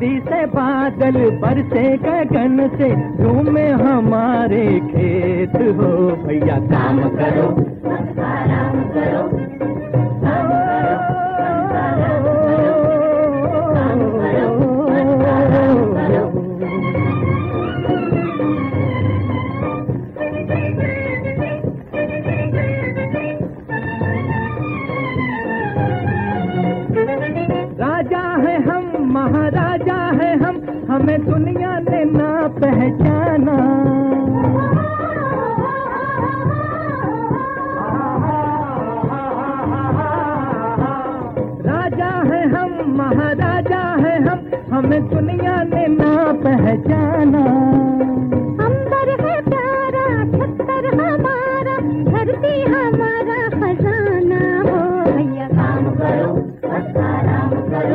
बिजली से बादल बरसे गगन से, झूमे हमारे खेत हो भैया। काम करो आराम करो, महाराजा है हम, हमें दुनिया ने ना पहचाना। राजा है हम, महाराजा है हम, हमें दुनिया ने ना पहचाना। अंबर है प्यारा, छत्तर हमारा, धरती हमारा खजाना हो भैया। काम करो आराम करो,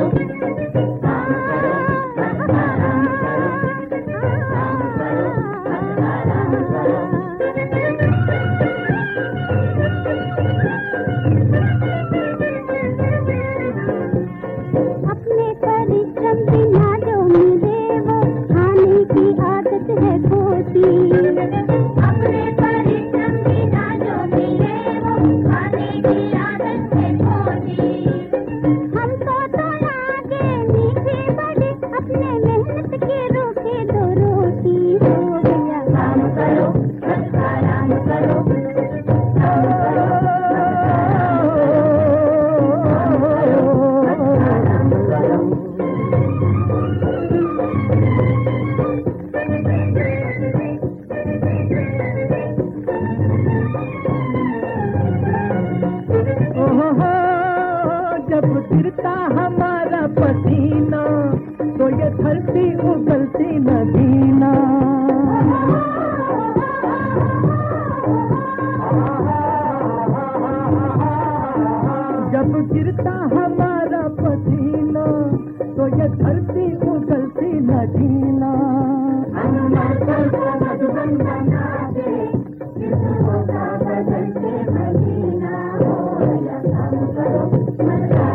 गिरता हमारा पसीना तो ये धरती उगलती नगीना। जब गिरता हमारा पसीना तो ये धरती उगलती नगीना। बदलते मदीना हो या काम करो